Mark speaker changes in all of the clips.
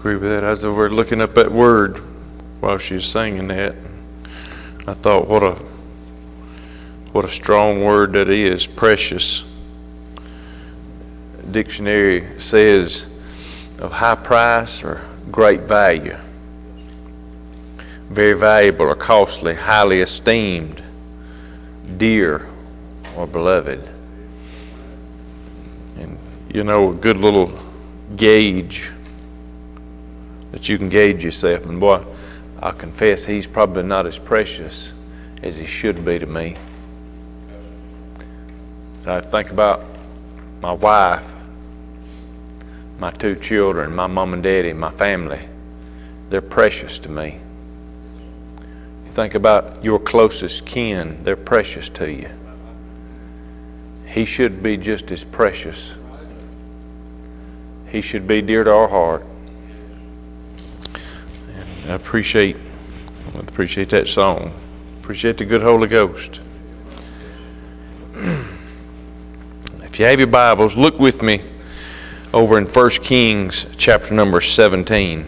Speaker 1: Agree with that. I was over looking up that word while she was singing that. I thought, what a strong word that is, precious. Dictionary says of high price or great value, very valuable or costly, highly esteemed, dear or beloved. And a good little gauge that you can gauge yourself. And boy, I confess he's probably not as precious as he should be to me. I think about my wife, my 2 children, my mom and daddy, my family. They're precious to me. You think about your closest kin, they're precious to you. He should be just as precious. He should be dear to our heart. And I appreciate that song. Appreciate the good Holy Ghost. If you have your Bibles, look with me over in 1 Kings chapter number 17.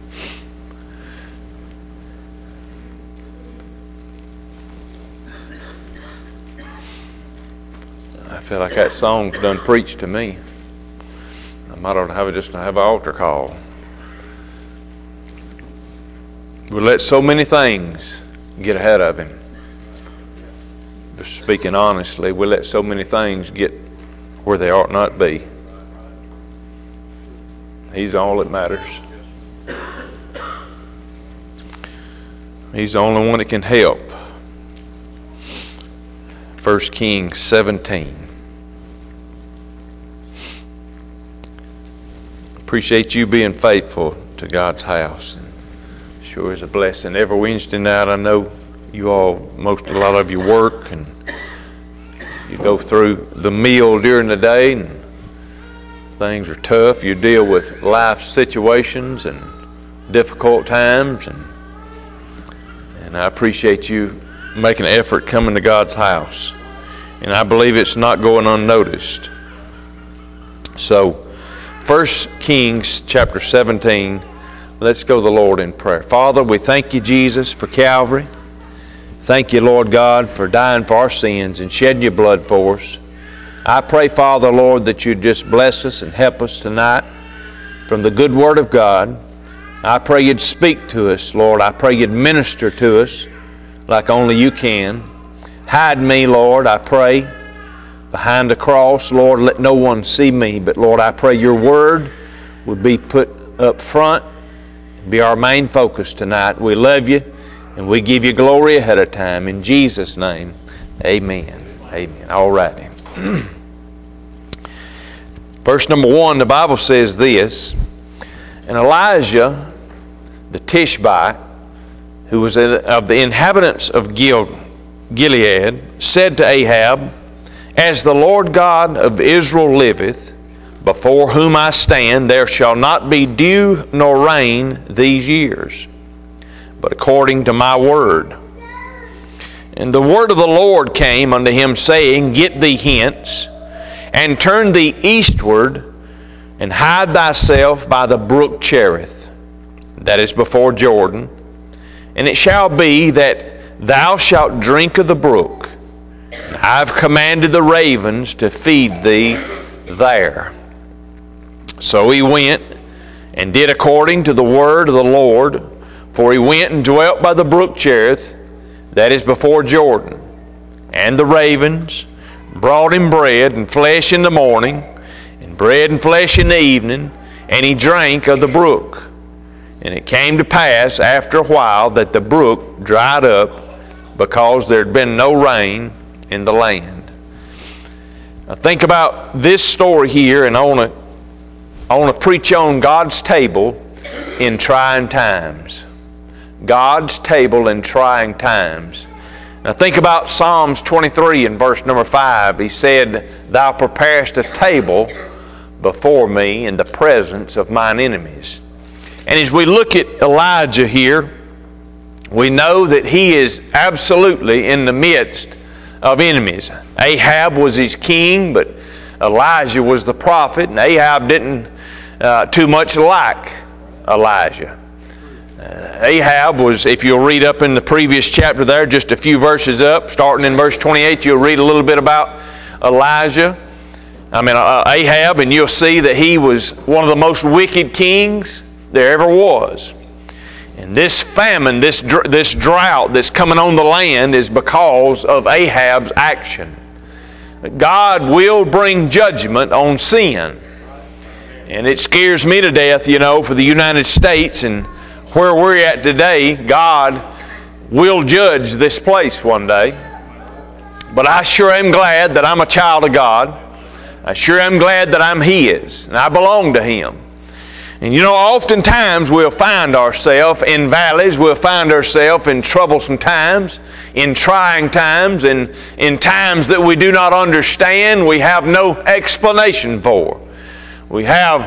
Speaker 1: I feel like that song's done preached to me. I might ought to have an altar call. We let so many things get ahead of him. Just speaking honestly, we let so many things get where they ought not be. He's all that matters. He's the only one that can help. 1 Kings 17. Appreciate you being faithful to God's house. Sure is a blessing. Every Wednesday night, I know you all, a lot of you work and you go through the meal during the day and things are tough. You deal with life situations and difficult times, and I appreciate you making an effort coming to God's house. And I believe it's not going unnoticed. So, 1 Kings chapter 17, let's go to the Lord in prayer. Father, we thank you, Jesus, for Calvary. Thank you, Lord God, for dying for our sins and shedding your blood for us. I pray, Father, Lord, that you'd just bless us and help us tonight from the good Word of God. I pray you'd speak to us, Lord. I pray you'd minister to us like only you can. Hide me, Lord, I pray, behind the cross. Lord, let no one see me. But, Lord, I pray your Word would be put up front and be our main focus tonight. We love you and we give you glory ahead of time. In Jesus' name, amen. Amen. All right. Verse number 1, the Bible says this: And Elijah the Tishbite, who was of the inhabitants of Gilead, said to Ahab, As the Lord God of Israel liveth, before whom I stand, there shall not be dew nor rain these years, but according to my word. And the word of the Lord came unto him, saying, Get thee hence, and turn thee eastward, and hide thyself by the brook Cherith, that is before Jordan. And it shall be that thou shalt drink of the brook, and I have commanded the ravens to feed thee there. So he went and did according to the word of the Lord, for he went and dwelt by the brook Cherith, that is before Jordan. And the ravens brought him bread and flesh in the morning, and bread and flesh in the evening, and he drank of the brook. And it came to pass after a while that the brook dried up, because there had been no rain in the land. Now think about this story here, and I want to preach on God's table in trying times. God's table in trying times. Now think about Psalms 23 and verse number 5. He said, Thou preparest a table before me in the presence of mine enemies. And as we look at Elijah here, we know that he is absolutely in the midst of enemies. Ahab was his king, but Elijah was the prophet, and Ahab didn't too much like Elijah. Ahab was, if you'll read up in the previous chapter there, just a few verses up, starting in verse 28, you'll read a little bit about Ahab, and you'll see that he was one of the most wicked kings there ever was. And this famine, this drought that's coming on the land is because of Ahab's action. God will bring judgment on sin. And it scares me to death, for the United States and where we're at today. God will judge this place one day. But I sure am glad that I'm a child of God. I sure am glad that I'm His, and I belong to Him. And oftentimes we'll find ourselves in valleys, we'll find ourselves in troublesome times, in trying times, and in times that we do not understand, we have no explanation for. We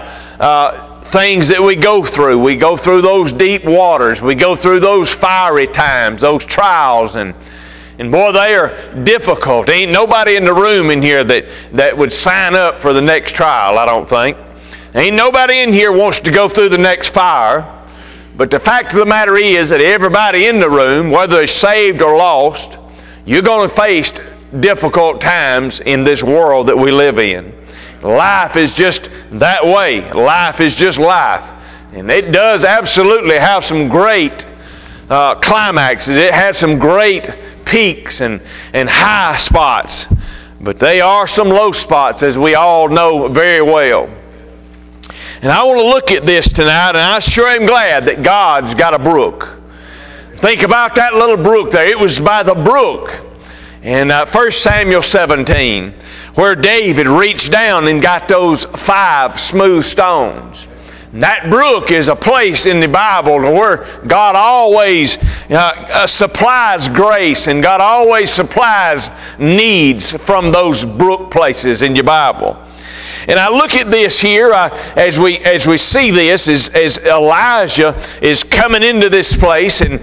Speaker 1: have things that we go through. We go through those deep waters. We go through those fiery times, those trials, and boy, they are difficult. Ain't nobody in the room in here that would sign up for the next trial, I don't think. Ain't nobody in here wants to go through the next fire. But the fact of the matter is that everybody in the room, whether they're saved or lost, you're going to face difficult times in this world that we live in. Life is just that way. Life is just life. And it does absolutely have some great climaxes. It has some great peaks and high spots. But they are some low spots, as we all know very well. And I want to look at this tonight, and I sure am glad that God's got a brook. Think about that little brook there. It was by the brook in 1 Samuel 17, where David reached down and got those 5 smooth stones. And that brook is a place in the Bible where God always supplies grace, and God always supplies needs from those brook places in your Bible. And I look at this here as we see this as Elijah is coming into this place, and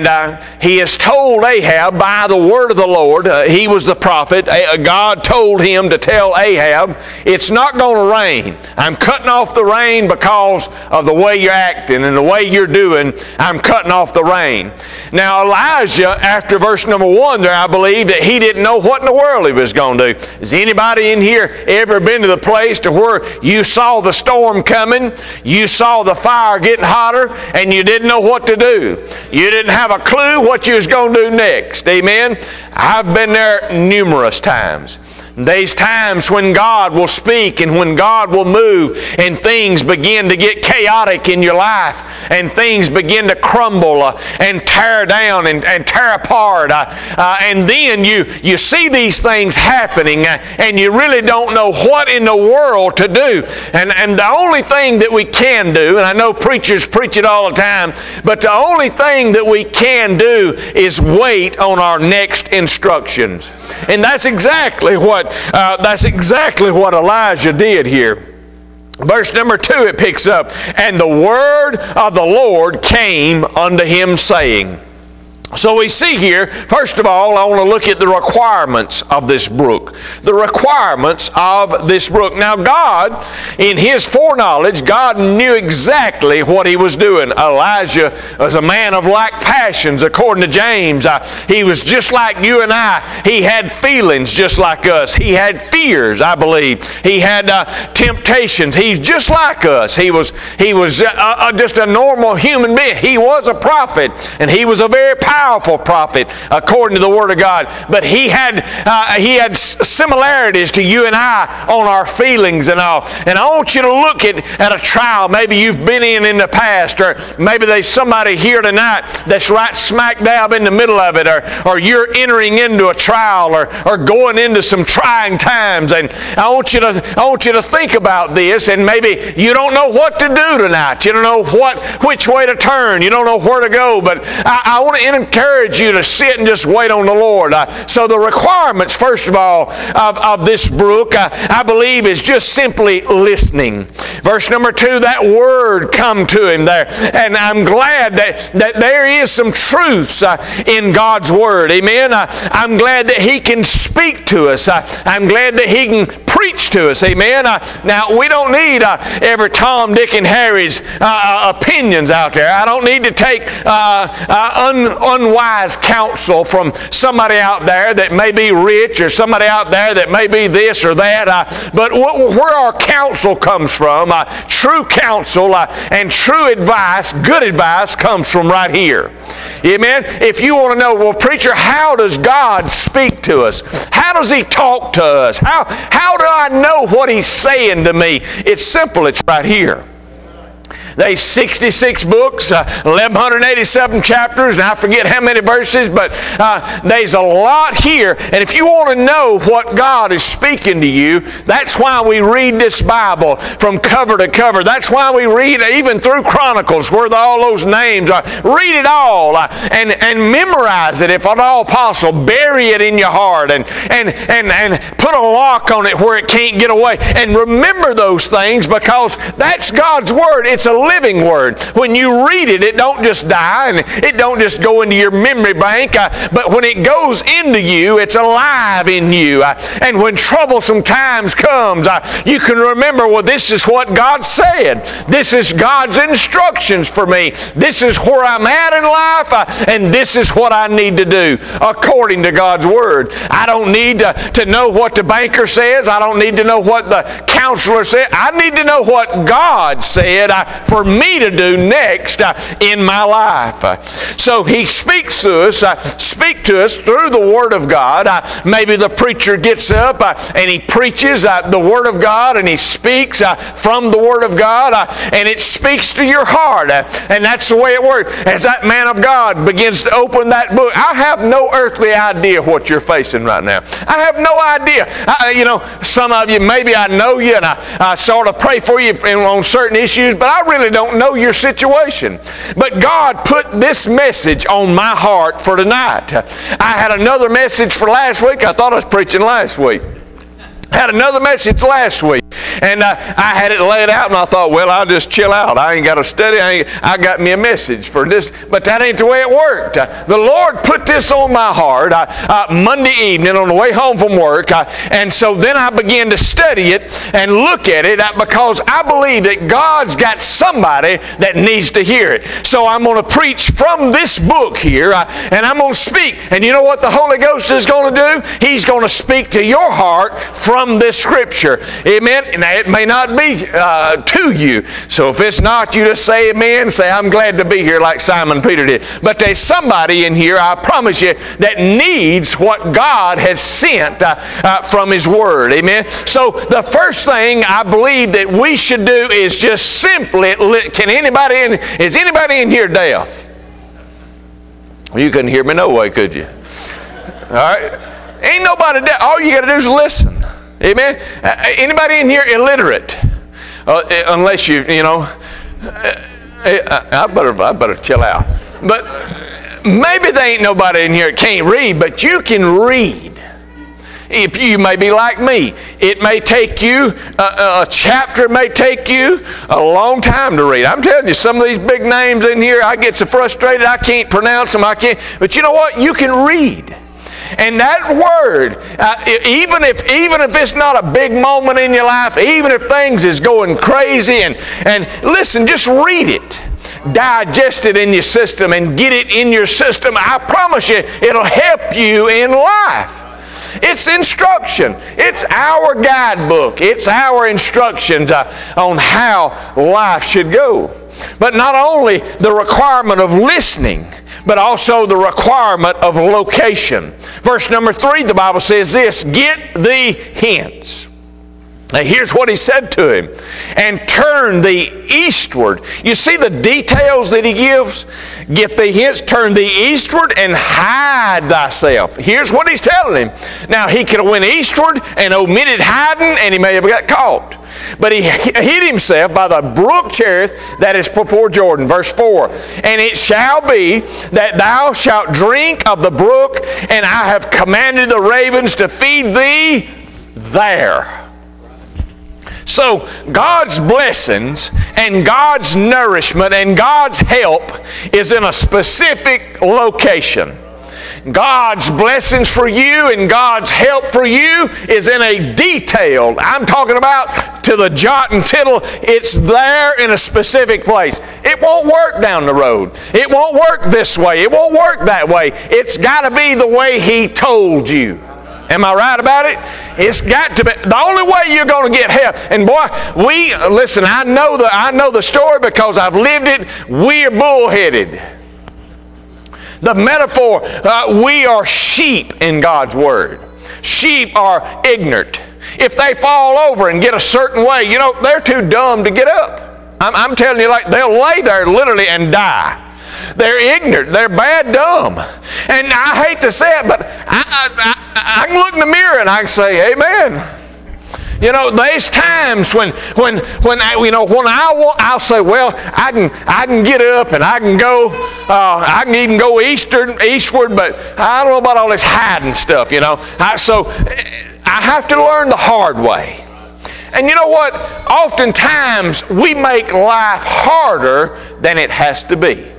Speaker 1: he has told Ahab by the word of the Lord. He was the prophet. God told him to tell Ahab, it's not going to rain. I'm cutting off the rain because of the way you're acting and the way you're doing. I'm cutting off the rain. Now Elijah, after verse number 1 there, I believe that he didn't know what in the world he was going to do. Has anybody in here ever been to the place to where you saw the storm coming, you saw the fire getting hotter, and you didn't know what to do? You didn't have a clue what you was going to do next. Amen? I've been there numerous times. There's times when God will speak and when God will move, and things begin to get chaotic in your life, and things begin to crumble and tear down and tear apart. And then you see these things happening, and you really don't know what in the world to do. And the only thing that we can do, and I know preachers preach it all the time, but the only thing that we can do is wait on our next instructions. And that's exactly what Elijah did here. Verse number 2, it picks up, and the word of the Lord came unto him, saying. So we see here, first of all, I want to look at the requirements of this brook. The requirements of this brook. Now God, in His foreknowledge, God knew exactly what He was doing. Elijah was a man of like passions, according to James. He was just like you and I. He had feelings just like us. He had fears, I believe. He had temptations. He's just like us. He was just a normal human being. He was a prophet, and he was a very powerful prophet according to the Word of God. But he had similarities to you and I on our feelings and all. And I want you to look at a trial maybe you've been in the past, or maybe there's somebody here tonight that's right smack dab in the middle of it, or you're entering into a trial or going into some trying times. And I want you to think about this, and maybe you don't know what to do tonight. You don't know which way to turn. You don't know where to go. But I want to encourage you to sit and just wait on the Lord. So the requirements, first of all, of this book, I believe, is just simply listening. Verse number 2, that word come to him there. And I'm glad that there is some truths in God's word. Amen. I'm glad that he can speak to us. I'm glad that he can preach to us. Amen. Now, we don't need every Tom, Dick, and Harry's opinions out there. I don't need to take unwise counsel from somebody out there that may be rich, or somebody out there that may be this or that. But where our counsel comes from, true counsel and true advice, good advice, comes from right here. Amen. If you want to know, well, preacher, how does God speak to us? How does he talk to us? How do I know what he's saying to me? It's simple. It's right here. There's 66 books, 1,187 chapters, and I forget how many verses, but there's a lot here. And if you want to know what God is speaking to you, that's why we read this Bible from cover to cover. That's why we read even through Chronicles, where all those names are. Read it all and memorize it if at all possible. Bury it in your heart and put a lock on it where it can't get away. And remember those things, because that's God's Word. It's a living word. When you read it, it don't just die and it don't just go into your memory bank, but when it goes into you, it's alive in you. And when troublesome times comes, you can remember, well, this is what God said. This is God's instructions for me. This is where I'm at in life, and this is what I need to do according to God's Word. I don't need to know what the banker says. I don't need to know what the counselor said. I need to know what God said for me to do next in my life. So he speaks to us through the Word of God. Maybe the preacher gets up and he preaches the Word of God, and he speaks from the Word of God, and it speaks to your heart. And that's the way it works. As that man of God begins to open that book, I have no earthly idea what you're facing right now. I have no idea. Some of you, maybe I know you, and I sort of pray for you on certain issues, but I really don't know your situation. But God put this message on my heart for tonight. I had another message for last week. I thought I was preaching last week. I had another message last week. And I had it laid out, and I thought, well, I'll just chill out. I ain't got to study. I got me a message for this. But that ain't the way it worked. The Lord put this on my heart Monday evening on the way home from work. And so then I began to study it and look at it, because I believe that God's got somebody that needs to hear it. So I'm going to preach from this book here, and I'm going to speak. And you know what the Holy Ghost is going to do? He's going to speak to your heart from this Scripture. Amen. Now, it may not be to you. So if it's not, you just say amen. Say, I'm glad to be here, like Simon Peter did. But there's somebody in here, I promise you, that needs what God has sent from His Word. Amen. So the first thing I believe that we should do is just simply, is anybody in here deaf? Well, you couldn't hear me no way, could you? All right. Ain't nobody deaf. All you got to do is listen. Amen. Anybody in here illiterate? Unless I better chill out. But maybe there ain't nobody in here that can't read, but you can read. If you may be like me, it may take you, a chapter may take you a long time to read. I'm telling you, some of these big names in here, I get so frustrated I can't pronounce them. But you know what? You can read. And that word, even if it's not a big moment in your life, even if things is going crazy, and listen, just read it. Digest it in your system and get it in your system. I promise you, it'll help you in life. It's instruction. It's our guidebook. It's our instructions on how life should go. But not only the requirement of listening, but also the requirement of location. Verse number 3, the Bible says this, get thee hence. Now here's what he said to him. And turn thee eastward. You see the details that he gives? Get thee hence, turn thee eastward, and hide thyself. Here's what he's telling him. Now he could have went eastward and omitted hiding, and he may have got caught. But he hid himself by the brook Cherith that is before Jordan. Verse 4. And it shall be that thou shalt drink of the brook, and I have commanded the ravens to feed thee there. So God's blessings and God's nourishment and God's help is in a specific location. God's blessings for you and God's help for you is in a detailed, I'm talking about to the jot and tittle, it's there in a specific place. It won't work down the road. It won't work this way. It won't work that way. It's got to be the way He told you. Am I right about it? It's got to be. The only way you're going to get help. And boy, listen, I know the story because I've lived it. We're bullheaded. The metaphor, we are sheep in God's Word. Sheep are ignorant. If they fall over and get a certain way, they're too dumb to get up. I'm telling you, like, they'll lay there literally and die. They're ignorant. They're bad dumb. And I hate to say it, but I can look in the mirror and I can say, amen. There's times when I'll say, well, I can get up and I can go, I can even go eastward, but I don't know about all this hiding stuff, So I have to learn the hard way. And you know what? Oftentimes we make life harder than it has to be.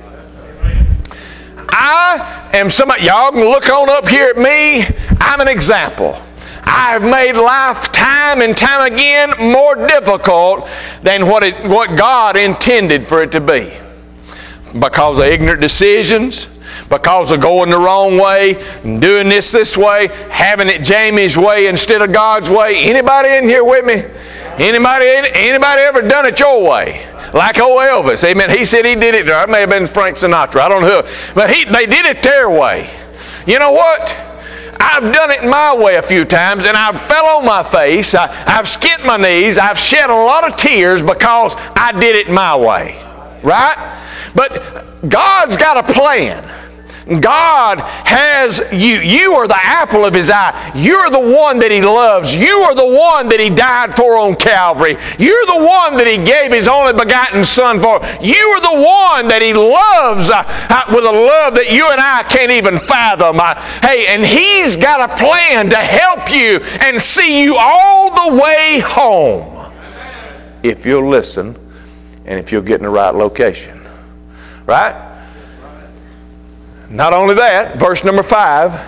Speaker 1: I am somebody, y'all can look on up here at me. I'm an example. I have made life time and time again more difficult than what God intended for it to be. Because of ignorant decisions, because of going the wrong way, doing this way, having it Jamie's way instead of God's way. Anybody in here with me? Anybody ever done it your way? Like old Elvis, amen. He said he did it. It may have been Frank Sinatra. I don't know who. But they did it their way. You know what? I've done it my way a few times, and I've fell on my face. I've skint my knees. I've shed a lot of tears because I did it my way. Right? But God's got a plan. God has you. You are the apple of His eye. You're the one that He loves. You are the one that He died for on Calvary. You're the one that He gave His only begotten Son for. You are the one that He loves with a love that you and I can't even fathom. And He's got a plan to help you and see you all the way home. If you'll listen and if you'll get in the right location. Right? Not only that, verse number 5,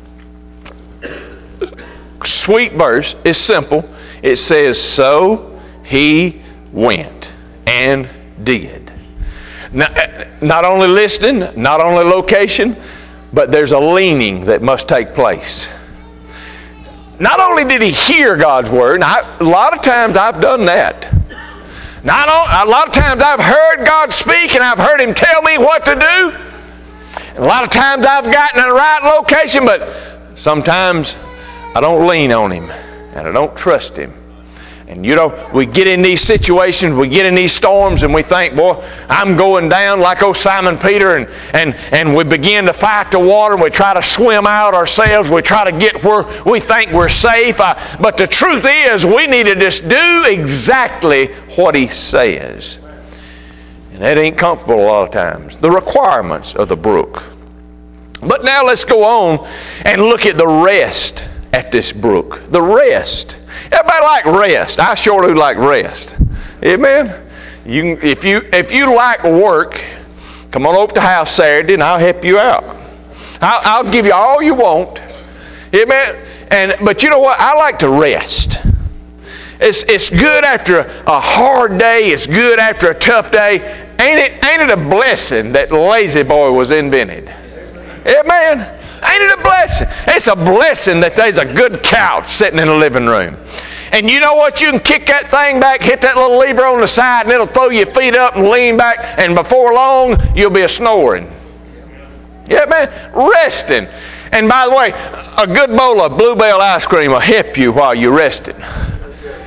Speaker 1: sweet verse, is simple. It says, so he went and did. Not only listening, not only location, but there's a leaning that must take place. Not only did he hear God's word, a lot of times I've done that. A lot of times I've heard God speak and I've heard Him tell me what to do. A lot of times I've gotten in the right location, but sometimes I don't lean on Him and I don't trust Him. And we get in these situations, we get in these storms, and we think, boy, I'm going down like old Simon Peter, and we begin to fight the water, and we try to swim out ourselves, we try to get where we think we're safe. But the truth is, we need to just do exactly what He says. And that ain't comfortable a lot of times. The requirements of the brook. But now let's go on and look at the rest at this brook. The rest. Everybody like rest. I sure do like rest. Amen? If you like work, come on over to the house Saturday and I'll help you out. I'll give you all you want. Amen? But you know what? I like to rest. It's good after a hard day. It's good after a tough day. Ain't it a blessing that Lazy Boy was invented? Amen. Ain't it a blessing? It's a blessing that there's a good couch sitting in the living room. And you know what? You can kick that thing back, hit that little lever on the side, and it'll throw your feet up and lean back, and before long, you'll be a-snoring. Yeah, man. Resting. And by the way, a good bowl of Bluebell ice cream will help you while you're resting.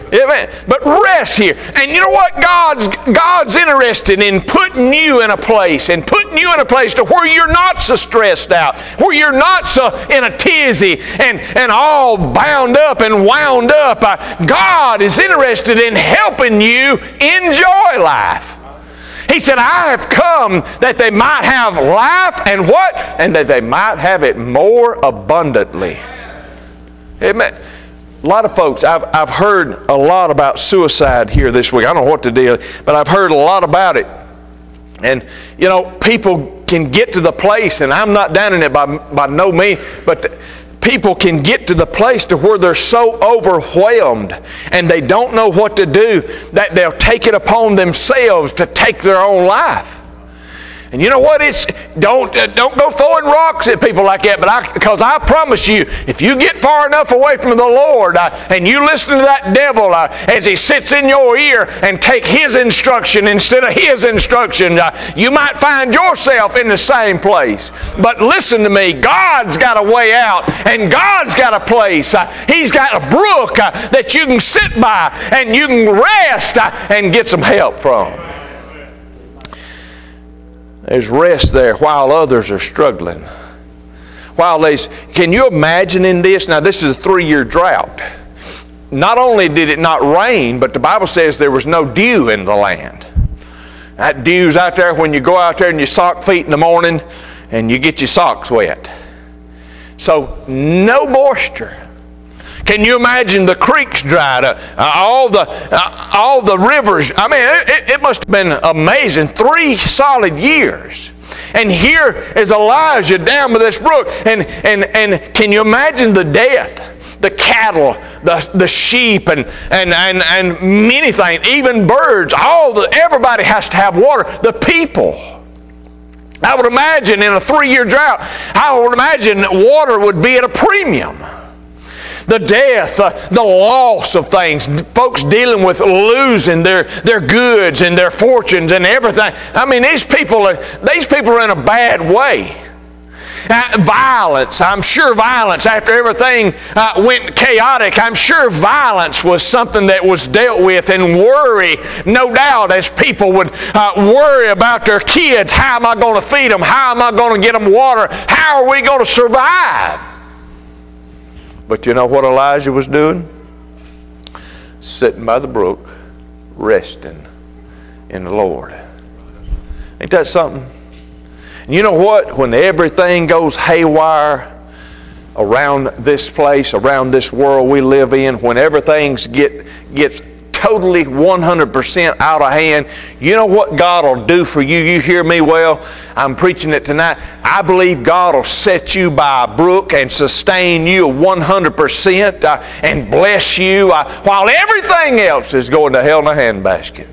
Speaker 1: Amen. But rest here. And you know what? God's interested in putting you in a place, and putting you in a place to where you're not so stressed out, where you're not so in a tizzy and all bound up and wound up. God is interested in helping you enjoy life. He said, I have come that they might have life and what? And that they might have it more abundantly. Amen. A lot of folks, I've heard a lot about suicide here this week. I don't know what to do, but I've heard a lot about it. And, you know, people can get to the place, and I'm not down in it by no means, but people can get to the place to where they're so overwhelmed and they don't know what to do that they'll take it upon themselves to take their own life. And you know what? Don't go throwing rocks at people like that. Because I promise you, if you get far enough away from the Lord and you listen to that devil as he sits in your ear and take his instruction instead of his instruction, you might find yourself in the same place. But listen to me, God's got a way out, and God's got a place. He's got a brook that you can sit by and you can rest and get some help from. There's rest there while others are struggling. Can you imagine in this? Now, this is a 3-year drought. Not only did it not rain, but the Bible says there was no dew in the land. That dew's out there when you go out there and you sock feet in the morning and you get your socks wet. So, no moisture. Can you imagine the creeks dried up? All the rivers. I mean, it must have been amazing. 3 solid years. And here is Elijah down by this brook. And can you imagine the death? The cattle, the sheep, and many things, even birds. Everybody has to have water. The people. I would imagine in a 3-year drought, I would imagine water would be at a premium. The death, the loss of things, folks dealing with losing their goods and their fortunes and everything. I mean, these people are in a bad way. Violence, I'm sure violence, after everything went chaotic, I'm sure violence was something that was dealt with, and worry, no doubt, as people would worry about their kids. How am I going to feed them? How am I going to get them water? How are we going to survive? But you know what Elijah was doing? Sitting by the brook, resting in the Lord. Ain't that something? And you know what? When everything goes haywire around this place, around this world we live in, when everything gets totally 100% out of hand, you know what God will do for you? You hear me well? I'm preaching it tonight. I believe God will set you by a brook and sustain you 100% and bless you while everything else is going to hell in a handbasket.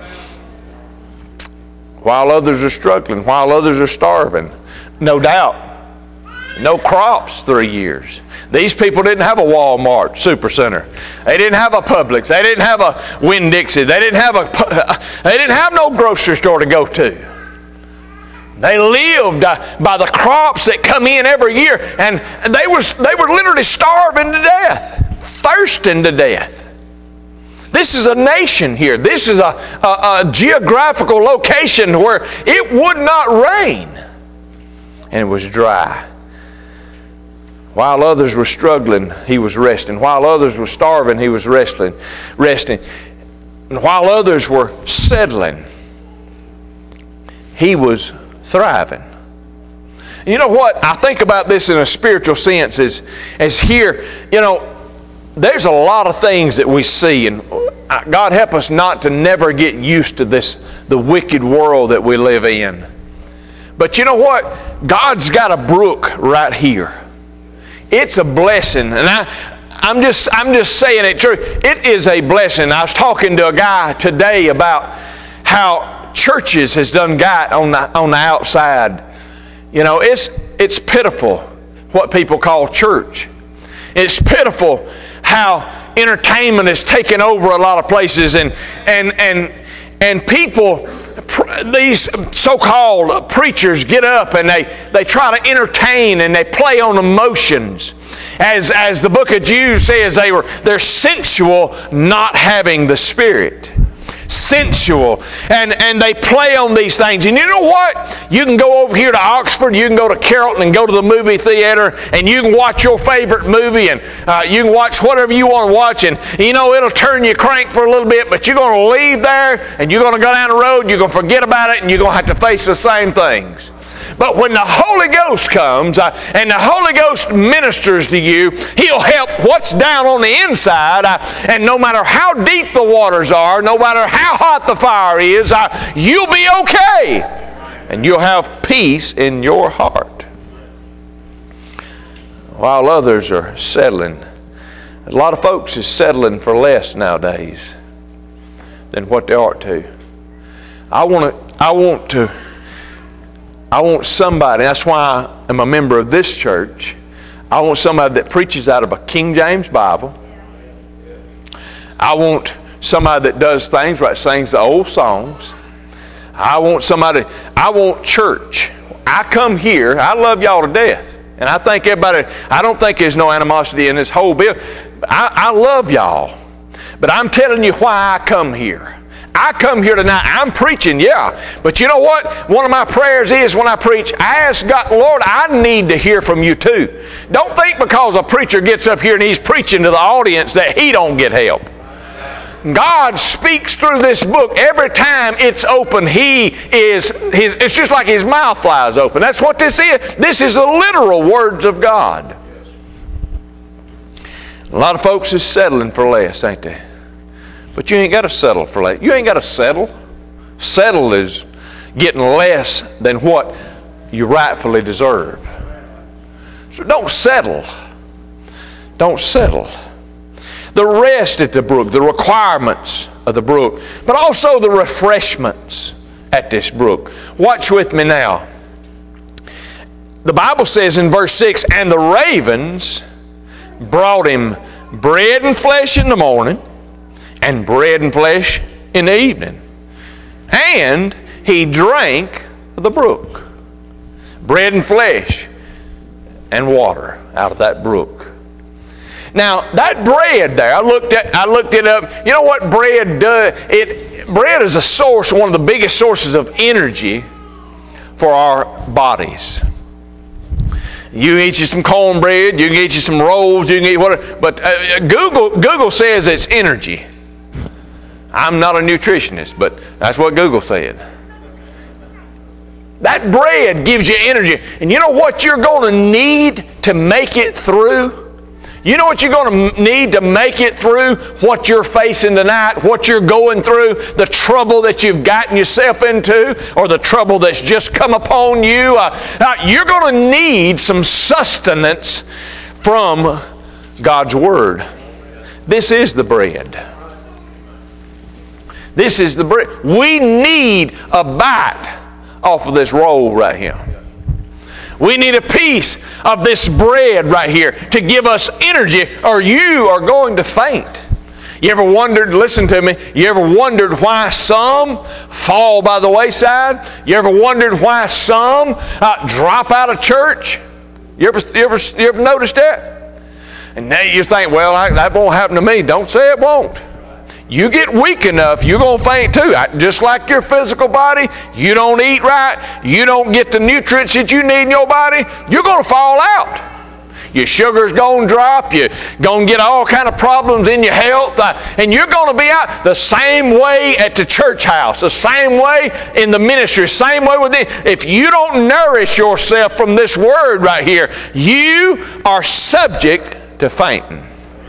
Speaker 1: While others are struggling, while others are starving. No doubt. No crops 3 years. These people didn't have a Walmart Supercenter. They didn't have a Publix. They didn't have a Winn-Dixie. They didn't have no grocery store to go to. They lived by the crops that come in every year, and they were literally starving to death, thirsting to death. This is a nation here. This is a geographical location where it would not rain, and it was dry. While others were struggling, he was resting. While others were starving, he was resting. And while others were settling, he was thriving. And you know what? I think about this in a spiritual sense as here, you know, there's a lot of things that we see, and God help us not to never get used to the wicked world that we live in. But you know what? God's got a brook right here. It's a blessing, and I'm just saying it true. It is a blessing. I was talking to a guy today about how churches has done got on the outside. You know, it's pitiful what people call church. It's pitiful how entertainment has taken over a lot of places, and people, these so-called preachers, get up and they try to entertain and they play on emotions. As the book of Jude says, they're sensual, not having the Spirit. Sensual. And they play on these things. And you know what? You can go over here to Oxford, you can go to Carrollton and go to the movie theater, and you can watch your favorite movie, and you can watch whatever you want to watch, and it'll turn you crank for a little bit, but you're going to leave there, and you're going to go down the road, you're going to forget about it, and you're going to have to face the same things. But when the Holy Ghost comes and the Holy Ghost ministers to you, He'll help what's down on the inside. And no matter how deep the waters are, no matter how hot the fire is, you'll be okay. And you'll have peace in your heart. While others are settling. A lot of folks is settling for less nowadays than what they ought to. I want somebody, that's why I'm a member of this church. I want somebody that preaches out of a King James Bible. I want somebody that does things right, sings the old songs. I want church. I come here, I love y'all to death. And I don't think there's no animosity in this whole bill. I love y'all. But I'm telling you why I come here. I come here tonight, I'm preaching, yeah. But you know what? One of my prayers is when I preach, I ask God, Lord, I need to hear from you too. Don't think because a preacher gets up here and he's preaching to the audience that he don't get help. God speaks through this book every time it's open. It's just like His mouth flies open. That's what this is. This is the literal words of God. A lot of folks is settling for less, ain't they? But you ain't got to settle for less. You ain't got to settle. Settle is getting less than what you rightfully deserve. So don't settle. Don't settle. The rest at the brook, the requirements of the brook, but also the refreshments at this brook. Watch with me now. The Bible says in verse 6, and the ravens brought him bread and flesh in the morning, and bread and flesh in the evening. And he drank the brook. Bread and flesh and water out of that brook. Now, that bread there, I looked it up. You know what bread does? Bread is a source, one of the biggest sources of energy for our bodies. You can eat you some cornbread, you can eat you some rolls, you can eat whatever. But Google says it's energy. I'm not a nutritionist, but that's what Google said. That bread gives you energy. And you know what you're going to need to make it through? You know what you're going to need to make it through what you're facing tonight, what you're going through, the trouble that you've gotten yourself into, or the trouble that's just come upon you. You're going to need some sustenance from God's Word. This is the bread. This is the bread. We need a bite off of this roll right here. We need a piece of this bread right here to give us energy, or you are going to faint. You ever wondered, listen to me, you ever wondered why some fall by the wayside? You ever wondered why some drop out of church? You ever noticed that? And now you think, well, that won't happen to me. Don't say it won't. You get weak enough, you're going to faint too. Just like your physical body, you don't eat right, you don't get the nutrients that you need in your body, you're going to fall out. Your sugar's going to drop, you're going to get all kind of problems in your health, and you're going to be out the same way at the church house, the same way in the ministry, same way with it. If you don't nourish yourself from this word right here, you are subject to fainting.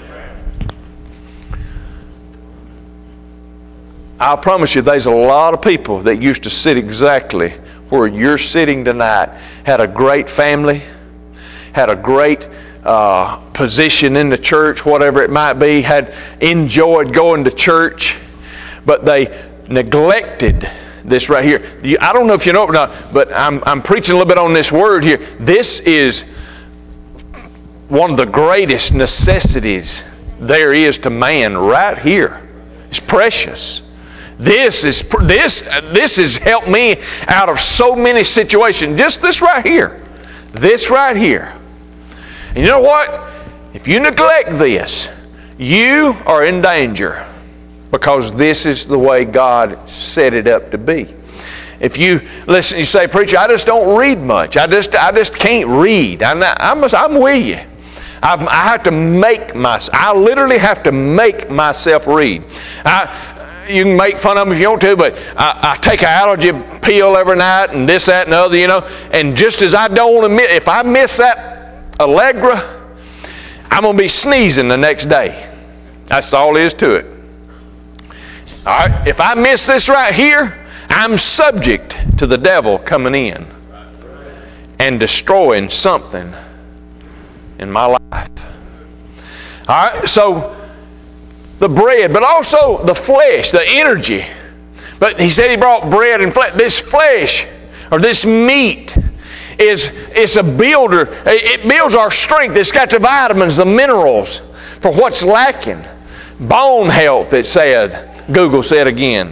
Speaker 1: I promise you there's a lot of people that used to sit exactly where you're sitting tonight, had a great family, had a great position in the church, whatever it might be, had enjoyed going to church, but they neglected this right here. I don't know if you know it or not, but I'm preaching a little bit on this word here. This is one of the greatest necessities there is to man right here. It's precious. This has helped me out of so many situations. Just this right here. This right here. And you know what? If you neglect this, you are in danger, because this is the way God set it up to be. If you listen, you say, preacher, I just don't read much. I just can't read. I'm with you. I have to I literally have to make myself read. You can make fun of them if you want to, but I take an allergy pill every night and this, that, and the other, And just as I don't want to miss, if I miss that Allegra, I'm going to be sneezing the next day. That's all there is to it. All right, if I miss this right here, I'm subject to the devil coming in and destroying something in my life. All right, so the bread, but also the flesh, the energy. But he said he brought bread and flesh. This flesh, or this meat, it's a builder. It builds our strength. It's got the vitamins, the minerals for what's lacking. Bone health, it said. Google said again.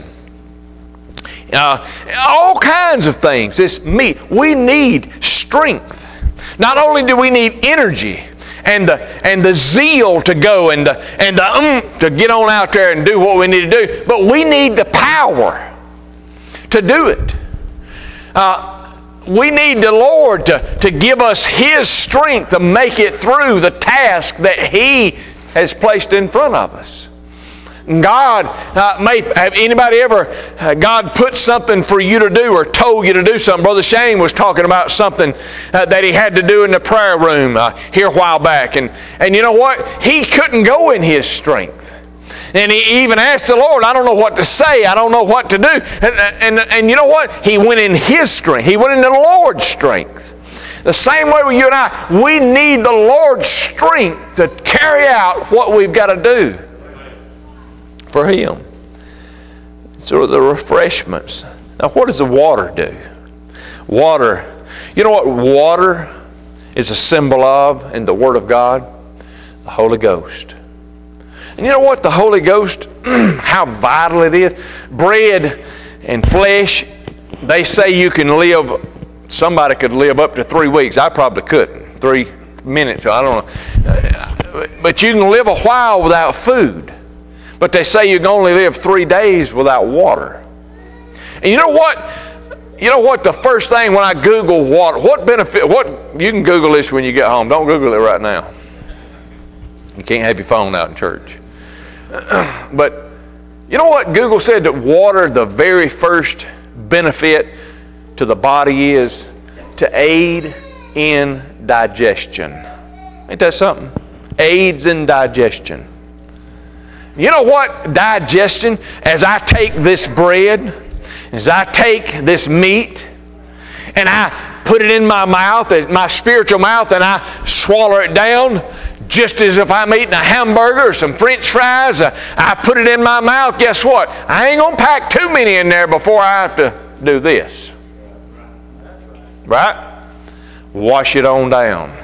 Speaker 1: All kinds of things. This meat. We need strength. Not only do we need energy and the zeal to go and to get on out there and do what we need to do, but we need the power to do it. We need the Lord to give us His strength to make it through the task that He has placed in front of us. God have anybody ever, God put something for you to do or told you to do something. Brother Shane was talking about something that he had to do in the prayer room here a while back. And you know what? He couldn't go in his strength. And he even asked the Lord, I don't know what to say. I don't know what to do. And you know what? He went in His strength. He went in the Lord's strength. The same way with you and I, we need the Lord's strength to carry out what we've got to do for Him. So the refreshments. Now what does the water do? Water. You know what water is a symbol of in the Word of God? The Holy Ghost. And you know what the Holy Ghost, how vital it is? Bread and flesh, they say you can live, somebody could live up to 3 weeks. I probably couldn't. 3 minutes, I don't know. But you can live a while without food. But they say you can only live 3 days without water. And you know what? You know what? The first thing when I Google water, what benefit? You can Google this when you get home. Don't Google it right now. You can't have your phone out in church. But you know what? Google said that water, the very first benefit to the body is to aid in digestion. Ain't that something? Aids in digestion. You know what? Digestion, as I take this bread, as I take this meat, and I put it in my mouth, my spiritual mouth, and I swallow it down, just as if I'm eating a hamburger or some French fries, I put it in my mouth, guess what? I ain't going to pack too many in there before I have to do this. Right? Wash it on down.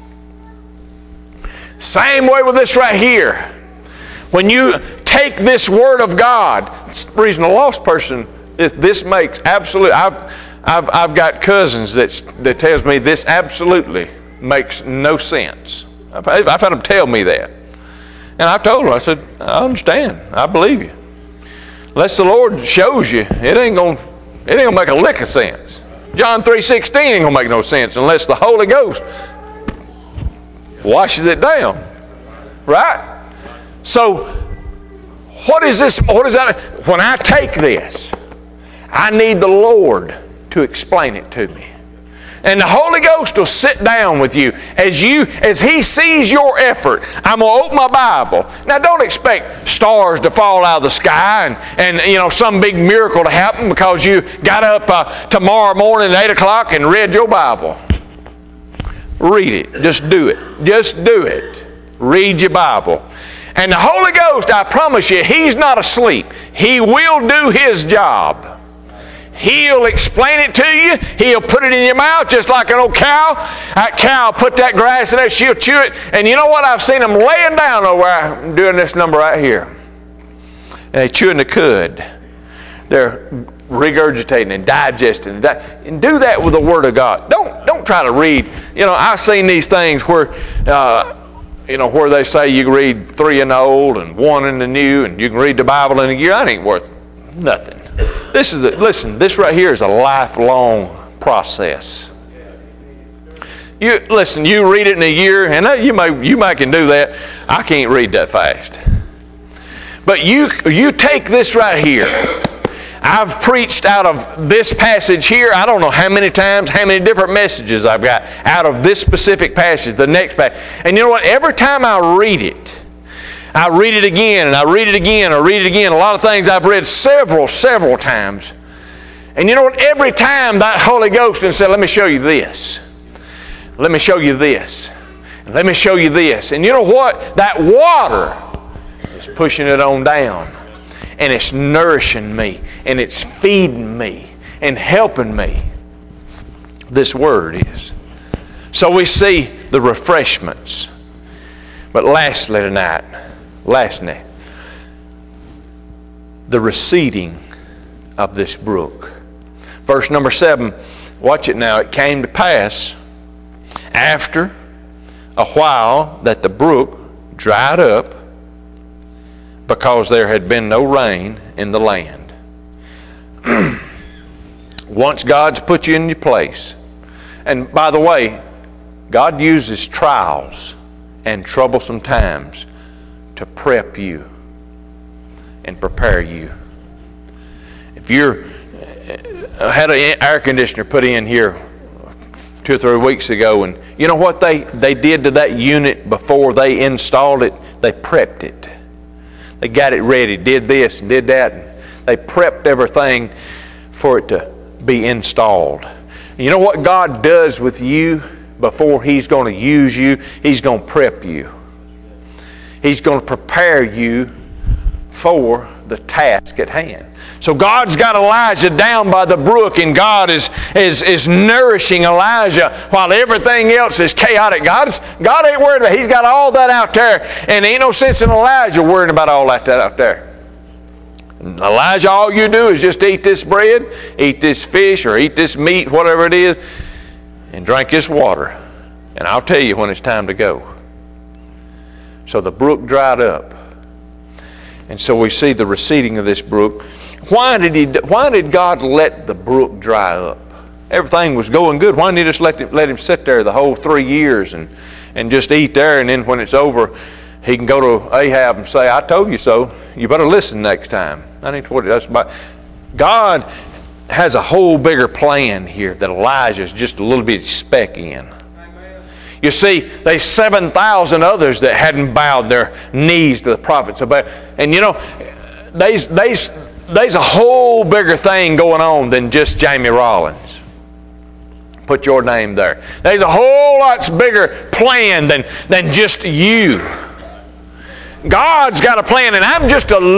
Speaker 1: Same way with this right here. When you take this Word of God, it's the reason a lost person, this makes absolute. I've got cousins that tells me this absolutely makes no sense. I've had them tell me that, and I've told them. I said, I understand. I believe you. Unless the Lord shows you, it ain't gonna make a lick of sense. John 3:16 ain't gonna make no sense unless the Holy Ghost washes it down, right? So, what is this? What is that? When I take this, I need the Lord to explain it to me. And the Holy Ghost will sit down with you as He sees your effort. I'm going to open my Bible. Now, don't expect stars to fall out of the sky and some big miracle to happen because you got up tomorrow morning at 8 o'clock and read your Bible. Read it. Just do it. Just do it. Read your Bible. And the Holy Ghost, I promise you, He's not asleep. He will do His job. He'll explain it to you. He'll put it in your mouth just like an old cow. That cow put that grass in there, she'll chew it. And you know what? I've seen them laying down over doing this number right here. And they're chewing the cud. They're regurgitating and digesting. And do that with the Word of God. Don't try to read. I've seen these things where where they say you can read 3 in the Old and 1 in the New, and you can read the Bible in a year. That ain't worth nothing. Listen, this right here is a lifelong process. You read it in a year, and you might can do that. I can't read that fast. But you take this right here. I've preached out of this passage here, I don't know how many times, how many different messages I've got out of this specific passage, the next passage. And you know what? Every time I read it again, and I read it again, I read it again. A lot of things I've read several times. And you know what? Every time that Holy Ghost and said, let me show you this. Let me show you this. Let me show you this. And you know what? That water is pushing it on down. And it's nourishing me. And it's feeding me. And helping me. This Word is. So we see the refreshments. But lastly, the receding of this brook. Verse number 7. Watch it now. It came to pass after a while that the brook dried up, because there had been no rain in the land. Once God's put you in your place. And by the way, God uses trials and troublesome times to prep you and prepare you. If I had an air conditioner put in here 2 or 3 weeks ago, and you know what they did to that unit before they installed it? They prepped it. They got it ready, did this and did that. And they prepped everything for it to be installed. And you know what God does with you before He's going to use you? He's going to prep you. He's going to prepare you for the task at hand. So God's got Elijah down by the brook, and God is nourishing Elijah while everything else is chaotic. God ain't worried about it. He's got all that out there, and there ain't no sense in Elijah worrying about all that out there. Elijah, all you do is just eat this bread, eat this fish, or eat this meat, whatever it is, and drink this water. And I'll tell you when it's time to go. So the brook dried up. And so we see the receding of this brook. Why did God let the brook dry up? Everything was going good. Why didn't He just let him sit there the whole 3 years and just eat there, and then when it's over, he can go to Ahab and say, I told you so. You better listen next time. That ain't what that's about. God has a whole bigger plan here that Elijah's just a little bit speck in. You see, there's 7,000 others that hadn't bowed their knees to the prophets of Baal. And you know, there's a whole bigger thing going on than just Jamie Rollins. Put your name there. There's a whole lot bigger plan than just you. God's got a plan, and I'm just a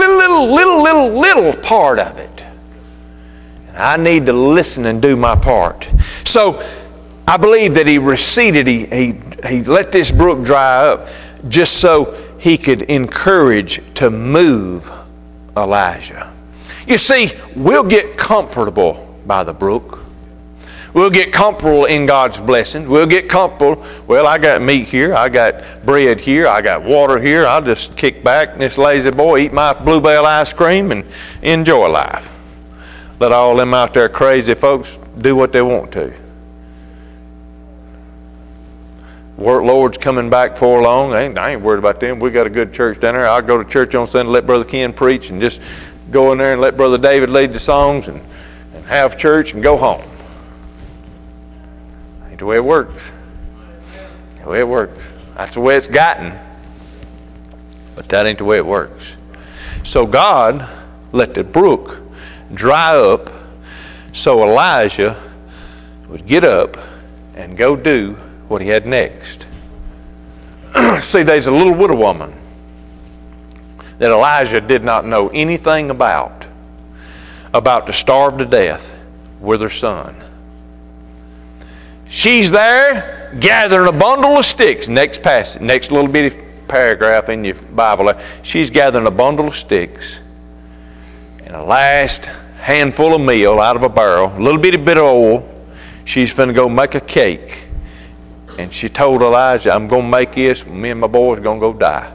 Speaker 1: little part of it. And I need to listen and do my part. So I believe that He receded. He let this brook dry up just so He could encourage to move Elijah. You see, we'll get comfortable by the brook. We'll get comfortable in God's blessing. We'll get comfortable. Well, I got meat here. I got bread here. I got water here. I'll just kick back and this lazy boy eat my Bluebell ice cream and enjoy life. Let all them out there crazy folks do what they want to. Lord's coming back before long. I ain't worried about them. We got a good church down there. I'll go to church on Sunday, let Brother Ken preach, and just go in there and let Brother David lead the songs and have church and go home. Ain't the way it works. The way it works. That's the way it's gotten. But that ain't the way it works. So God let the brook dry up so Elijah would get up and go do what he had next. See, there's a little widow woman that Elijah did not know anything about to starve to death with her son. She's there gathering a bundle of sticks. Next passage, next little bitty paragraph in your Bible. She's gathering a bundle of sticks and a last handful of meal out of a barrel, a little bitty bit of oil. She's finna go make a cake And she told Elijah, I'm going to make this. Me and my boys are going to go die.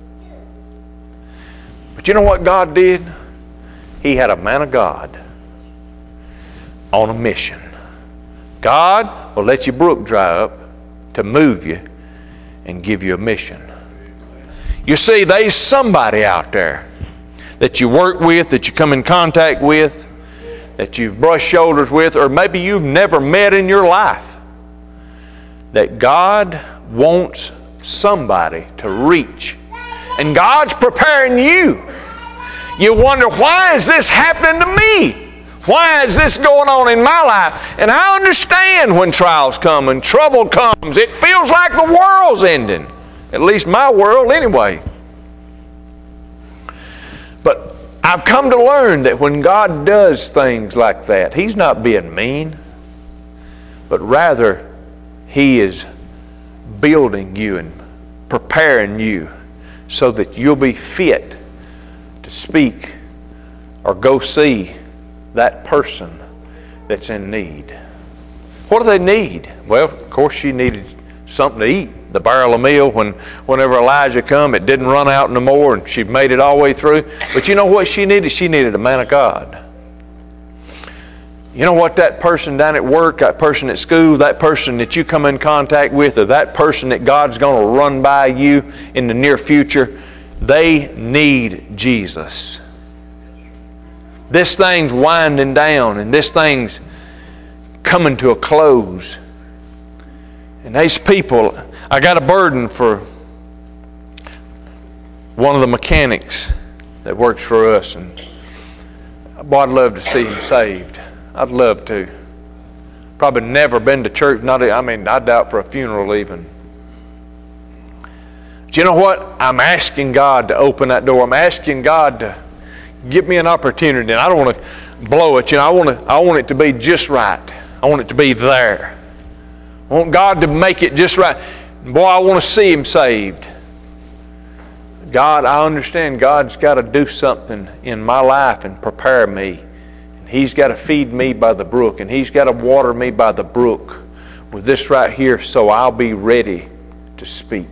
Speaker 1: But you know what God did? He had a man of God on a mission. God will let your brook dry up to move you and give you a mission. You see, there's somebody out there that you work with, that you come in contact with, that you've brushed shoulders with, or maybe you've never met in your life, that God wants somebody to reach. And God's preparing you. You wonder, why is this happening to me? Why is this going on in my life? And I understand when trials come and trouble comes. It feels like the world's ending. At least my world anyway. But I've come to learn that when God does things like that, He's not being mean, but rather He is building you and preparing you so that you'll be fit to speak or go see that person that's in need. What do they need? Well, of course she needed something to eat. The barrel of meal, whenever Elijah come, it didn't run out no more, and she made it all the way through. But you know what she needed? She needed a man of God. You know what, that person down at work, that person at school, that person that you come in contact with, or that person that God's going to run by you in the near future, they need Jesus. This thing's winding down, and this thing's coming to a close. And these people, I got a burden for one of the mechanics that works for us, and boy, I'd love to see him saved. I'd love to. Probably never been to church. I doubt for a funeral even. Do you know what? I'm asking God to open that door. I'm asking God to give me an opportunity. And I don't want to blow it. I want it to be just right. I want it to be there. I want God to make it just right. Boy, I want to see him saved. God, I understand God's got to do something in my life and prepare me. He's got to feed me by the brook, and He's got to water me by the brook with this right here so I'll be ready to speak.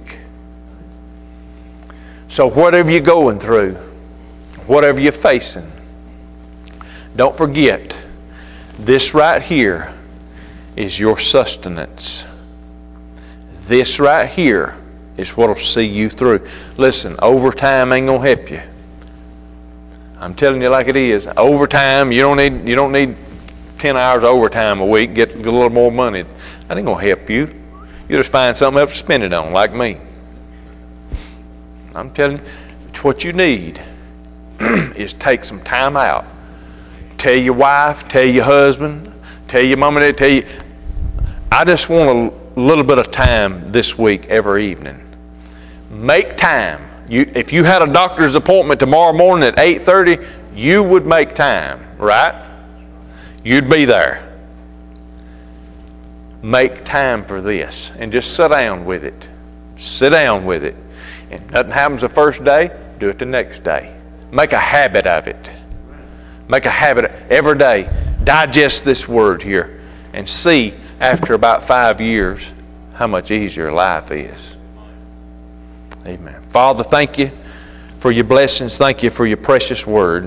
Speaker 1: So whatever you're going through, whatever you're facing, don't forget, this right here is your sustenance. This right here is what will see you through. Listen, overtime ain't going to help you. I'm telling you like it is. Overtime, you don't need 10 hours of overtime a week, get a little more money. That ain't going to help you. You just find something else to spend it on, like me. I'm telling you, what you need is take some time out. Tell your wife, tell your husband, tell your mom and dad, tell you, I just want a little bit of time this week every evening. Make time. If you had a doctor's appointment tomorrow morning at 8:30, you would make time, right? You'd be there. Make time for this and just sit down with it. Sit down with it. If nothing happens the first day, do it the next day. Make a habit of it. Make a habit every day. Digest this word here and see after about 5 years how much easier life is. Amen. Father, thank you for your blessings. Thank you for your precious word.